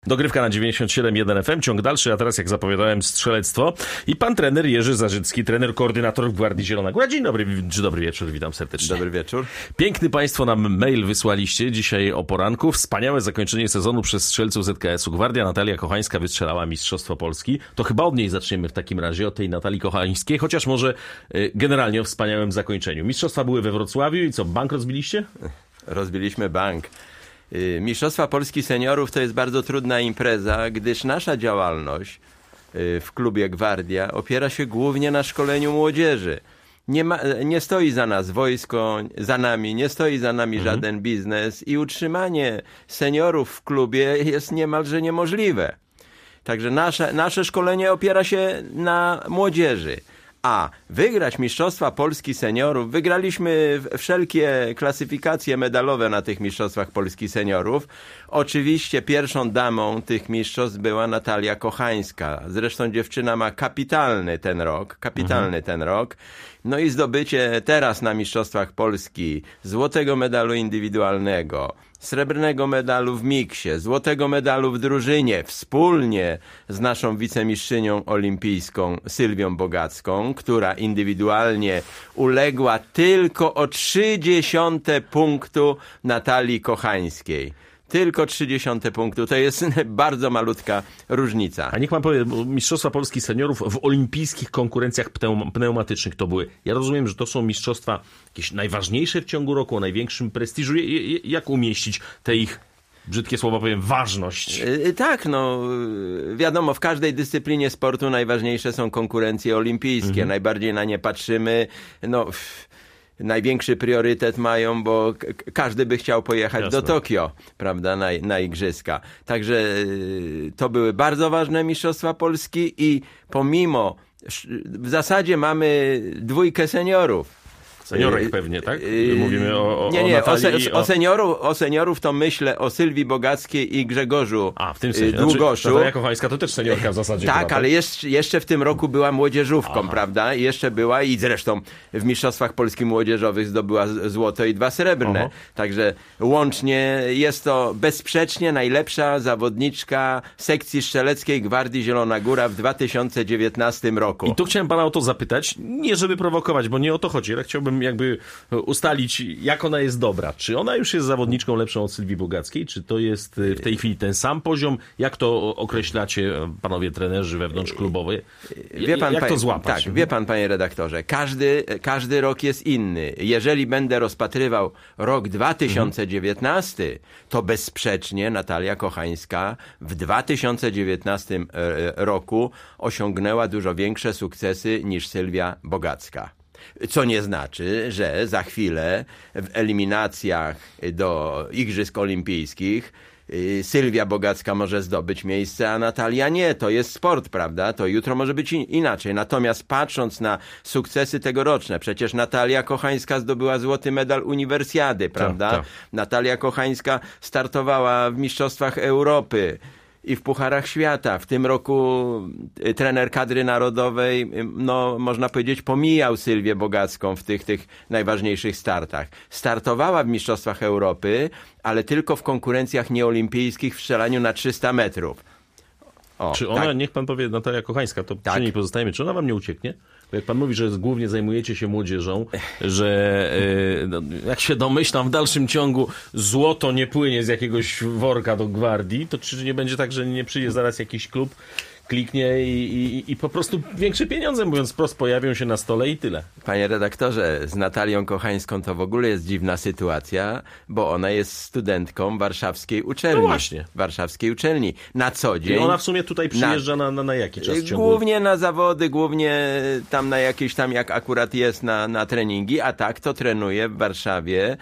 Dogrywka na 97.1 FM, ciąg dalszy, a teraz jak zapowiadałem strzelectwo i pan trener Jerzy Zarzycki, trener koordynator w Gwardii Zielona Góra. Dzień dobry wieczór, witam serdecznie. Dobry wieczór. Piękny państwo nam mail wysłaliście dzisiaj o poranku. Wspaniałe zakończenie sezonu przez strzelców ZKS-u. Gwardia Natalia Kochańska wystrzelała Mistrzostwo Polski. To chyba od niej zaczniemy w takim razie, od tej Natalii Kochańskiej, chociaż może generalnie o wspaniałym zakończeniu. Mistrzostwa były we Wrocławiu i co, bank rozbiliście? Rozbiliśmy bank. Mistrzostwa Polski Seniorów to jest bardzo trudna impreza, gdyż nasza działalność w klubie Gwardia opiera się głównie na szkoleniu młodzieży. Nie stoi za nas wojsko, nie stoi za nami żaden biznes i utrzymanie seniorów w klubie jest niemalże niemożliwe. Także nasze szkolenie opiera się na młodzieży. A wygrać Mistrzostwa Polski Seniorów, wygraliśmy wszelkie klasyfikacje medalowe na tych Mistrzostwach Polski Seniorów. Oczywiście pierwszą damą tych mistrzostw była Natalia Kochańska. Zresztą dziewczyna ma kapitalny ten rok. No i zdobycie teraz na Mistrzostwach Polski złotego medalu indywidualnego, srebrnego medalu w miksie, złotego medalu w drużynie, wspólnie z naszą wicemistrzynią olimpijską Sylwią Bogacką, która indywidualnie uległa tylko o 0,3 punktu Natalii Kochańskiej. Tylko 0,3 punktu. To jest bardzo malutka różnica. A niech pan powie, Mistrzostwa Polski Seniorów w olimpijskich konkurencjach pneumatycznych to były. Ja rozumiem, że to są mistrzostwa jakieś najważniejsze w ciągu roku, o największym prestiżu. Jak umieścić te ich, brzydkie słowa powiem, ważność? Tak, wiadomo, w każdej dyscyplinie sportu najważniejsze są konkurencje olimpijskie. Najbardziej na nie patrzymy, największy priorytet mają, bo każdy by chciał pojechać do Tokio, prawda, na igrzyska. Także to były bardzo ważne Mistrzostwa Polski i pomimo, w zasadzie mamy dwójkę seniorów. Seniorek pewnie, tak? Mówimy o Natalii o seniorów to myślę o Sylwii Bogackiej i Grzegorzu w tym sensie. Długoszu. Natalia Kochańska to też seniorka w zasadzie. Tak, ale jeszcze w tym roku była młodzieżówką, prawda? Jeszcze była i zresztą w Mistrzostwach Polskich Młodzieżowych zdobyła złoto i 2 srebrne. Także łącznie jest to bezsprzecznie najlepsza zawodniczka sekcji strzeleckiej Gwardii Zielona Góra w 2019 roku. I tu chciałem pana o to zapytać, nie żeby prowokować, bo nie o to chodzi, ale chciałbym jakby ustalić, jak ona jest dobra. Czy ona już jest zawodniczką lepszą od Sylwii Bogackiej? Czy to jest w tej chwili ten sam poziom? Jak to określacie, panowie trenerzy wewnątrzklubowie? Jak to złapać? Tak, wie pan, panie redaktorze, każdy rok jest inny. Jeżeli będę rozpatrywał rok 2019, to bezsprzecznie Natalia Kochańska w 2019 roku osiągnęła dużo większe sukcesy niż Sylwia Bogacka. Co nie znaczy, że za chwilę w eliminacjach do Igrzysk Olimpijskich Sylwia Bogacka może zdobyć miejsce, a Natalia nie. To jest sport, prawda? To jutro może być inaczej. Natomiast patrząc na sukcesy tegoroczne, przecież Natalia Kochańska zdobyła złoty medal uniwersjady, prawda? Tak. Natalia Kochańska startowała w Mistrzostwach Europy i w Pucharach Świata. W tym roku trener kadry narodowej, można powiedzieć, pomijał Sylwię Bogacką w tych najważniejszych startach. Startowała w Mistrzostwach Europy, ale tylko w konkurencjach nieolimpijskich w strzelaniu na 300 metrów. Czy ona, niech pan powie, Natalia Kochańska, to przy niej pozostajemy, czy ona wam nie ucieknie? Bo jak pan mówi, że głównie zajmujecie się młodzieżą, że jak się domyślam, w dalszym ciągu złoto nie płynie z jakiegoś worka do Gwardii, to czy nie będzie tak, że nie przyjdzie zaraz jakiś klub, kliknie i po prostu większe pieniądze, mówiąc wprost, pojawią się na stole i tyle. Panie redaktorze, z Natalią Kochańską to w ogóle jest dziwna sytuacja, bo ona jest studentką warszawskiej uczelni. No właśnie. Warszawskiej uczelni. Na co dzień. I ona w sumie tutaj przyjeżdża na jaki czas ciągu? Głównie na zawody, głównie tam na jakieś tam, jak akurat jest na treningi, a tak to trenuje w Warszawie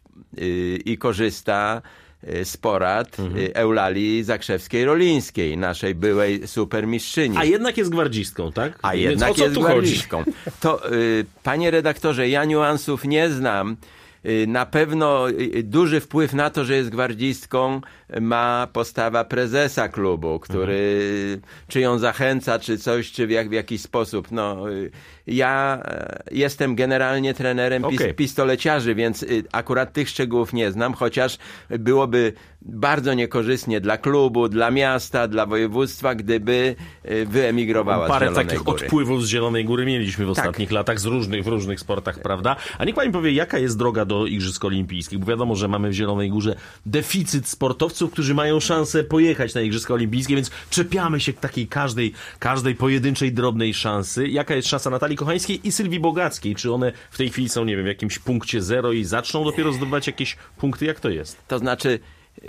i korzysta z porad Eulalii Zakrzewskiej-Rolińskiej, naszej byłej supermistrzyni. A jednak jest gwardzistką, tak? A jednak jest gwardzistką. To, panie redaktorze, ja niuansów nie znam Na pewno duży wpływ na to, że jest gwardzistką, ma postawa prezesa klubu, który czy ją zachęca, czy coś, czy w jakiś sposób. No, ja jestem generalnie trenerem pistoleciarzy, więc akurat tych szczegółów nie znam, chociaż byłoby bardzo niekorzystnie dla klubu, dla miasta, dla województwa, gdyby wyemigrowała z Zielonej Góry. Parę takich odpływów z Zielonej Góry mieliśmy w ostatnich latach w różnych sportach, prawda? A niech pani powie, jaka jest droga do Igrzysk Olimpijskich? Bo wiadomo, że mamy w Zielonej Górze deficyt sportowców, którzy mają szansę pojechać na Igrzyska Olimpijskie, więc czepiamy się takiej każdej pojedynczej, drobnej szansy. Jaka jest szansa Natalii Kochańskiej i Sylwii Bogackiej? Czy one w tej chwili są, nie wiem, w jakimś punkcie 0 i zaczną dopiero zdobywać jakieś punkty? Jak to jest? To znaczy,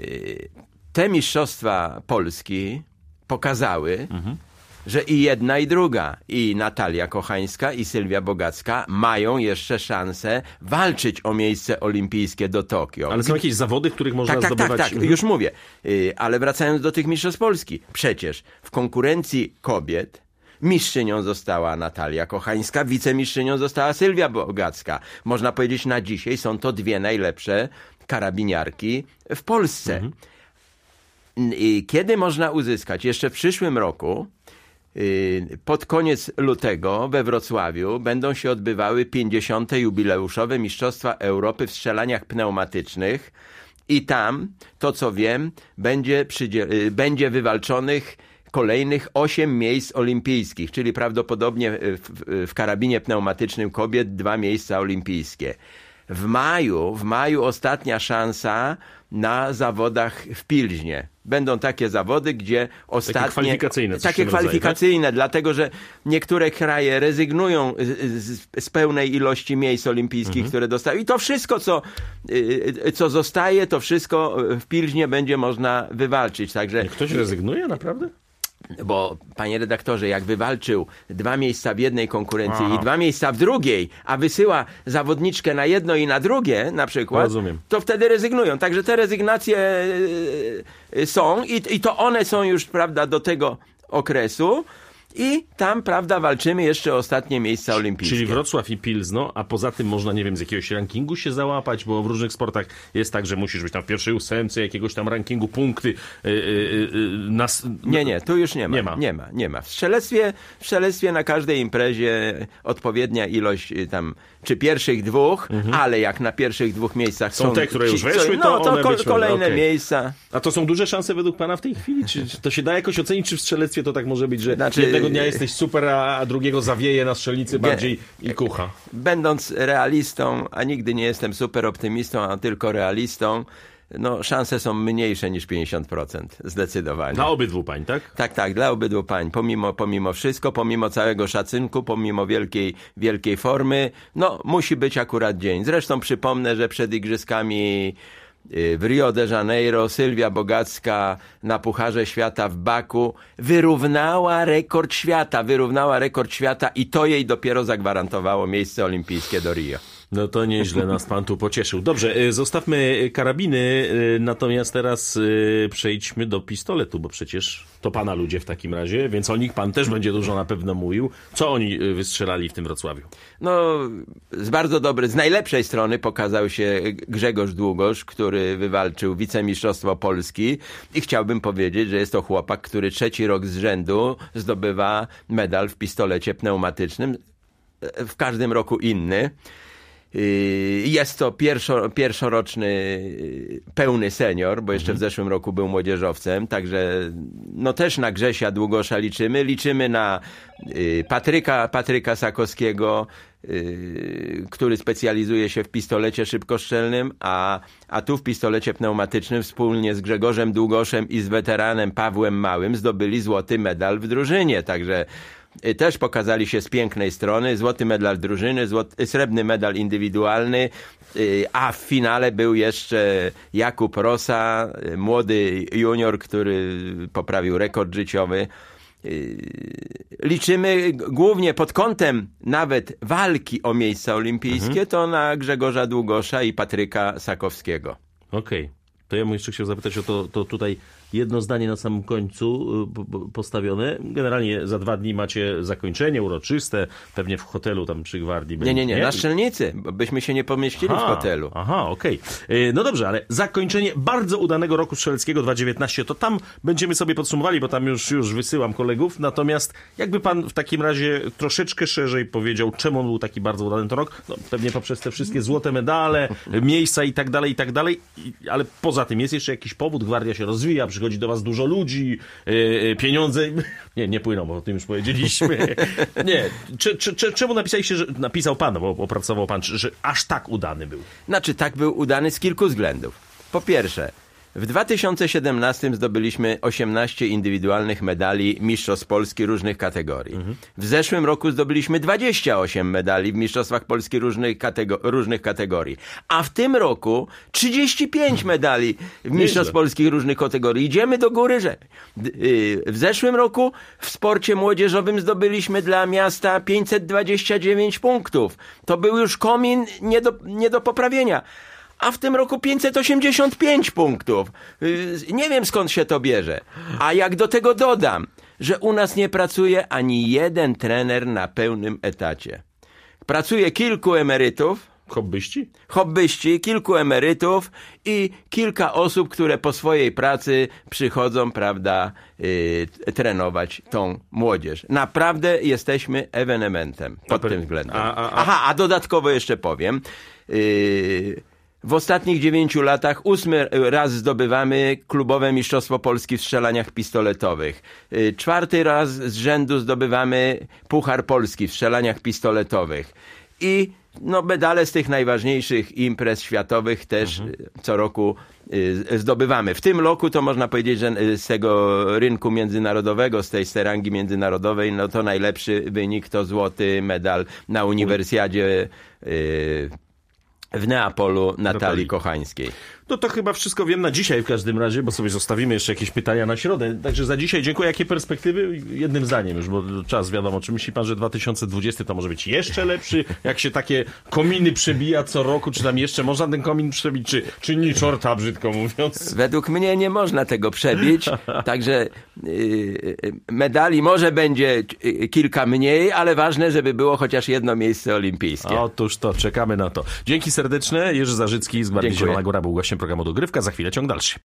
te mistrzostwa Polski pokazały, że i jedna, i druga, i Natalia Kochańska, i Sylwia Bogacka mają jeszcze szansę walczyć o miejsce olimpijskie do Tokio. Ale są jakieś zawody, w których można zdobywać... Tak, już mówię. Ale wracając do tych mistrzostw Polski. Przecież w konkurencji kobiet mistrzynią została Natalia Kochańska, wicemistrzynią została Sylwia Bogacka. Można powiedzieć, na dzisiaj są to dwie najlepsze karabiniarki w Polsce. Kiedy można uzyskać? Jeszcze w przyszłym roku, pod koniec lutego we Wrocławiu będą się odbywały 50. jubileuszowe Mistrzostwa Europy w strzelaniach pneumatycznych i tam, to co wiem, będzie wywalczonych kolejnych 8 miejsc olimpijskich, czyli prawdopodobnie w karabinie pneumatycznym kobiet 2 miejsca olimpijskie. W maju ostatnia szansa na zawodach w Pilźnie. Będą takie zawody, gdzie ostatnie... Takie kwalifikacyjne, dlatego że niektóre kraje rezygnują z pełnej ilości miejsc olimpijskich, które dostały. I to wszystko, co zostaje, to wszystko w Pilźnie będzie można wywalczyć. Także... Ktoś rezygnuje, naprawdę? Bo, panie redaktorze, jak wywalczył 2 miejsca w jednej konkurencji i 2 miejsca w drugiej, a wysyła zawodniczkę na jedno i na drugie, na przykład, to wtedy rezygnują. Także te rezygnacje są i to one są już, prawda, do tego okresu. I tam, prawda, walczymy jeszcze o ostatnie miejsca olimpijskie. Czyli Wrocław i Pilzno, a poza tym można, nie wiem, z jakiegoś rankingu się załapać, bo w różnych sportach jest tak, że musisz być tam w pierwszej 8 jakiegoś tam rankingu, punkty. Nie, tu już nie ma. W strzelectwie na każdej imprezie odpowiednia ilość tam, czy pierwszych 2, ale jak na pierwszych 2 miejscach są te, które już weszły, to kolejne miejsca. A to są duże szanse według pana w tej chwili? Czy to się da jakoś ocenić, czy w strzelectwie to tak może być, że jednego dnia jesteś super, a drugiego zawieje na strzelnicy bardziej i kucha? Będąc realistą, a nigdy nie jestem super optymistą, a tylko realistą, no szanse są mniejsze niż 50%, zdecydowanie. Dla obydwu pań, tak? Tak, dla obydwu pań. Pomimo wszystko, pomimo całego szacunku, pomimo wielkiej formy, no musi być akurat dzień. Zresztą przypomnę, że przed igrzyskami w Rio de Janeiro Sylwia Bogacka na Pucharze Świata w Baku wyrównała rekord świata i to jej dopiero zagwarantowało miejsce olimpijskie do Rio. No to nieźle nas pan tu pocieszył. Dobrze, zostawmy karabiny, natomiast teraz przejdźmy do pistoletu, bo przecież to pana ludzie w takim razie, więc o nich pan też będzie dużo na pewno mówił. Co oni wystrzelali w tym Wrocławiu? No, z najlepszej strony pokazał się Grzegorz Długosz, który wywalczył wicemistrzostwo Polski i chciałbym powiedzieć, że jest to chłopak, który 3. rok z rzędu zdobywa medal w pistolecie pneumatycznym, w każdym roku inny. Jest to pierwszoroczny pełny senior, bo jeszcze w zeszłym roku był młodzieżowcem, także no też na Grzesia Długosza liczymy na Patryka Sakowskiego, który specjalizuje się w pistolecie szybkostrzelnym, a tu w pistolecie pneumatycznym wspólnie z Grzegorzem Długoszem i z weteranem Pawłem Małym zdobyli złoty medal w drużynie, także też pokazali się z pięknej strony. Złoty medal drużyny, srebrny medal indywidualny, a w finale był jeszcze Jakub Rosa, młody junior, który poprawił rekord życiowy. Liczymy głównie pod kątem nawet walki o miejsca olimpijskie, to na Grzegorza Długosza i Patryka Sakowskiego. Okej. To ja bym jeszcze chciał zapytać o to tutaj jedno zdanie na samym końcu postawione. Generalnie za 2 dni macie zakończenie uroczyste, pewnie w hotelu tam przy Gwardii. Nie, na Strzelnicy, bo byśmy się nie pomieścili w hotelu. Okej. No dobrze, ale zakończenie bardzo udanego roku strzeleckiego 2019, to tam będziemy sobie podsumowali, bo tam już wysyłam kolegów. Natomiast jakby pan w takim razie troszeczkę szerzej powiedział, czemu on był taki bardzo udany ten rok? No, pewnie poprzez te wszystkie złote medale, miejsca i tak dalej, ale poza tym jest jeszcze jakiś powód, Gwardia się rozwija, przychodzi do was dużo ludzi, pieniądze nie płyną, bo o tym już powiedzieliśmy. Nie. Czemu napisał pan, bo opracował pan, że aż tak udany był? Znaczy, tak był udany z kilku względów. Po pierwsze, w 2017 zdobyliśmy 18 indywidualnych medali Mistrzostw Polski różnych kategorii. W zeszłym roku zdobyliśmy 28 medali w Mistrzostwach Polski różnych kategorii. A w tym roku 35 medali w Mistrzostwach Polskich różnych kategorii. Idziemy do góry, że w zeszłym roku w sporcie młodzieżowym zdobyliśmy dla miasta 529 punktów. To był już komin nie do poprawienia. A w tym roku 585 punktów. Nie wiem, skąd się to bierze. A jak do tego dodam, że u nas nie pracuje ani jeden trener na pełnym etacie. Pracuje kilku emerytów. Hobbyści, kilku emerytów i kilka osób, które po swojej pracy przychodzą, prawda, trenować tą młodzież. Naprawdę jesteśmy ewenementem pod tym względem. A dodatkowo jeszcze powiem... W ostatnich 9 latach 8 raz zdobywamy klubowe Mistrzostwo Polski w strzelaniach pistoletowych. 4 raz z rzędu zdobywamy Puchar Polski w strzelaniach pistoletowych. I medale z tych najważniejszych imprez światowych też co roku zdobywamy. W tym roku to można powiedzieć, że z tego rynku międzynarodowego, z tej rangi międzynarodowej, to najlepszy wynik to złoty medal na uniwersjadzie w Neapolu Natalii Kochańskiej. No to chyba wszystko wiem na dzisiaj w każdym razie, bo sobie zostawimy jeszcze jakieś pytania na środę. Także za dzisiaj dziękuję. Jakie perspektywy? Jednym zdaniem już, bo czas wiadomo. Czy myśli pan, że 2020 to może być jeszcze lepszy? Jak się takie kominy przebija co roku, czy tam jeszcze można ten komin przebić, czy ni czorta, brzydko mówiąc? Według mnie nie można tego przebić, także medali może będzie kilka mniej, ale ważne, żeby było chociaż jedno miejsce olimpijskie. Otóż to, czekamy na to. Dzięki serdeczne. Jerzy Zarzycki z Gwardii Zielona Góra był gościem programu Dogrywka. Za chwilę ciąg dalszy.